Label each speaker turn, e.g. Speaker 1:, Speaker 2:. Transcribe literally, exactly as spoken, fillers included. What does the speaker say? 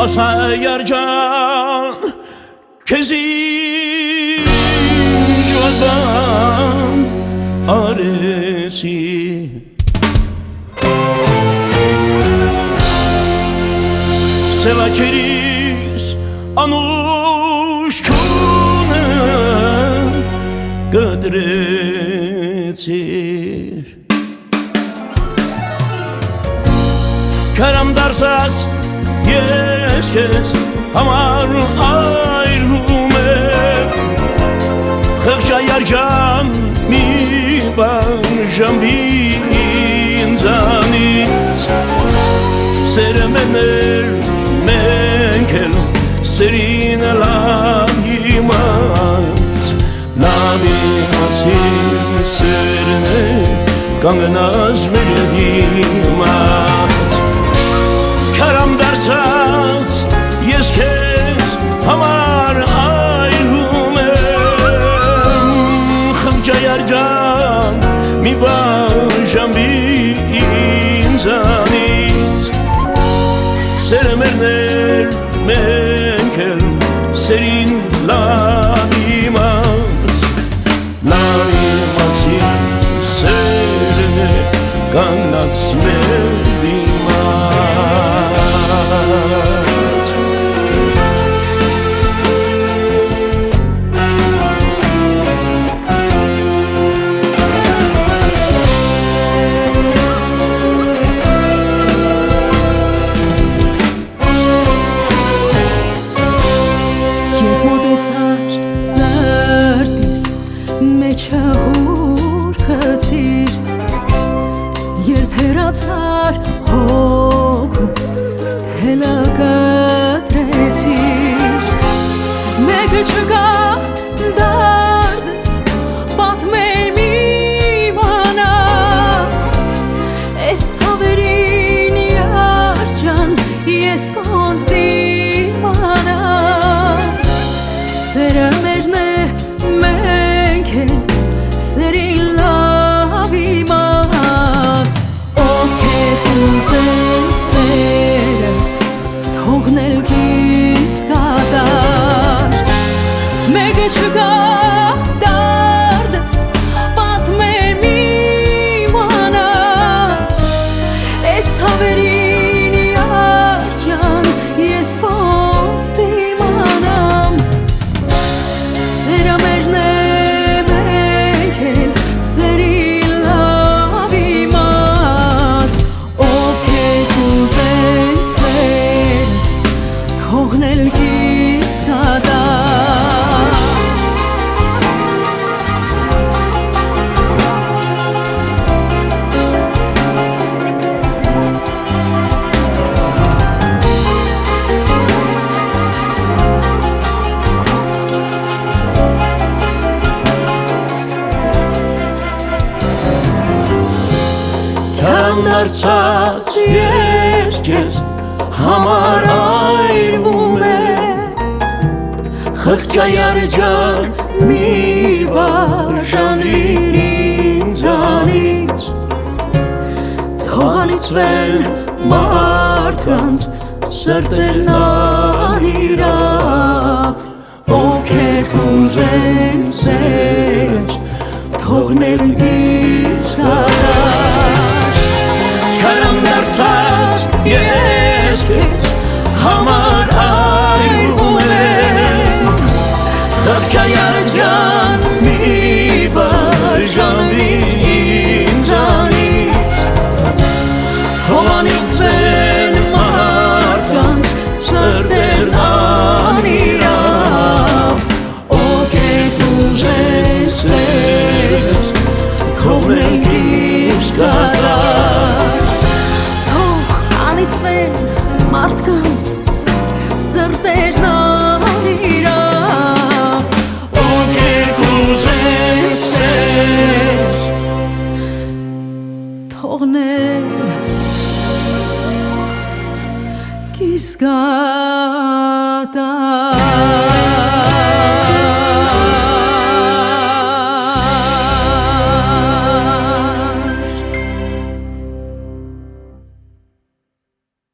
Speaker 1: ասա երջան քեզ ինչ-որ արեցի Սելաքերիս անուշքունը գտրեցիր Քարամ դարսած ես քեզ համար այրվում եմ Խղճայարջան մի բաժանվի ինձանից Սերը մեներ մենք էլ սերին լավ իմաց Լավ իմացիր սերն է կանգնած մեր դիմաց Քարամ դարսած ես քեզ համար այրվում եմ Խղճայարջան մի բաժանվի ինձանից Սերը մերներ մենք էլ սերին լավ իմաց Լավ իմացիր սերն է կանգնած մեր դիմաց
Speaker 2: Սրտիս մեջը հուր կծիր Երբ հեռացար հոգուս թելը կտրեցիր Մեկը չկա դարդս պատմեմ իմանա Ես ցավերին երջան ես ոնց դիմանա Սերը մերն է մենք էլ սերին լավ իմաց Ովքեր կուզեն սերս թողնել կիսկատար Մեկը չկա դարդս պատմեմ իմանա Ես ցավերին երջան ես ոնց դիմանամ Սերը մերն է մենք էլ սերին լավ իմաց Ովքեր կուզեն սերս թողնել կիսկատար
Speaker 1: Քարամ դարսած ես քեզ համար այրվում եմ Խղճայարջան մի բաժանվիր ինձանից Թող անիծվեն մարդկանց սրտերն անիրավ Ովքեր կուզեն սերս թողնել կիսկատար Քարամ դարսած ես քեզ համար այրվում եմ Խղճայարջան մի բաժանվի ինձանից Թող անիծվեն մարդկանց սրտերն անիրավ Ովքեր կուզեն սերս թողնել